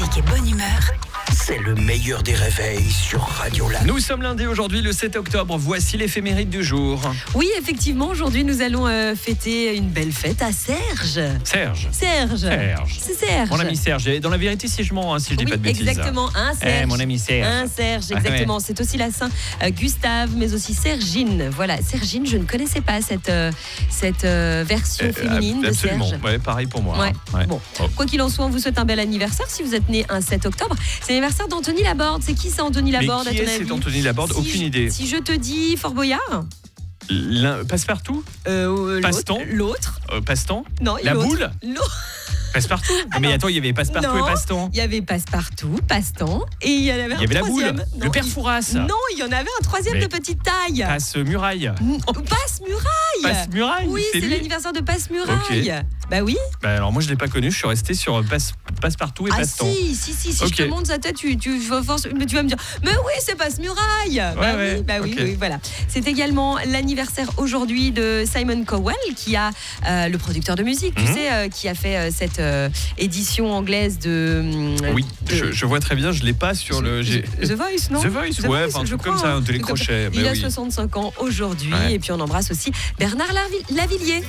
musique et bonne humeur, C'est le meilleur des réveils sur Radio Lac. Nous sommes lundi aujourd'hui, le 7 octobre. Voici l'éphéméride du jour. Oui, effectivement, aujourd'hui, nous allons fêter une belle fête à Serge. Serge. Serge. C'est Serge. Mon ami Serge. Et dans la vérité, si je mens, si je dis pas de bêtises. Exactement, un Serge. Mon ami Serge. Un Serge, exactement. Ouais. C'est aussi la Saint Gustave, mais aussi Sergine. Voilà, Sergine, je ne connaissais pas cette version féminine de Serge. Absolument, ouais, pareil pour moi. Ouais. Ouais. Bon, quoi qu'il en soit, on vous souhaite un bel anniversaire si vous êtes né un 7 octobre. C'est l'anniversaire d'Anthony Laborde. C'est qui ça, Anthony Laborde, Mais qui à ton est avis? cet Anthony Laborde? Aucune idée. Si je te dis Fort Boyard, Passe-partout? Passe-temps? L'autre. Passe-temps? Non, La l'autre. boule? Passe-partout? Mais attends, il y avait Passe-partout Non. et Passe-temps. Il y avait Passe-Partout, Passe-temps, et il y en avait un Il y avait la boule. troisième. Le père Fouras. Non, il y en avait un troisième Mais- de petite taille. Passe-muraille. Passe-Muraille. Passe-muraille? Oui, c'est lui l'anniversaire de Passe-Muraille. Bah oui. Bah alors moi je l'ai pas connu, je suis resté sur Passe-partout et Ah Passe-temps. si Ok. je te montre sa tête, tu vas me dire, mais oui, c'est Passe-Muraille. Ouais, ok. Oui, voilà. C'est également l'anniversaire aujourd'hui de Simon Cowell, qui a le producteur de musique, tu sais, qui a fait cette édition anglaise de. Oui, de- je vois très bien, je l'ai pas sur le. The Voice, non? The Voice, ouais, enfin, un je truc crois, comme ça, un hein. télécrochet. Il mais a oui. 65 ans aujourd'hui, Ouais. et puis on embrasse aussi Bernard Lavillier.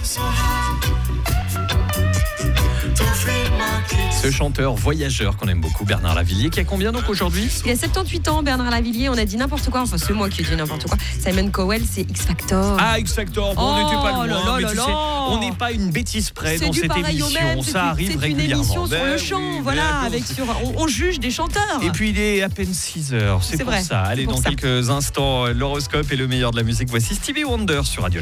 Ce chanteur voyageur qu'on aime beaucoup, Bernard Lavillier, qui a combien donc aujourd'hui? Il a 78 ans, Bernard Lavillier. On a dit n'importe quoi. Enfin, c'est moi qui ai dit n'importe quoi. Simon Cowell, c'est X Factor. Ah, X Factor, bon, on n'était pas loin, là mais là tu là sais, là. on n'est pas une bêtise près C'est dans du cette pareil au émission, même. ça arrive c'est régulièrement. une émission sur Ben le chant, oui, voilà, ben oui. on juge des chanteurs. Et puis il est à peine 6h, c'est pour vrai, ça. Allez, c'est pour dans ça. quelques instants, l'horoscope et le meilleur de la musique. Voici Stevie Wonder sur Radio.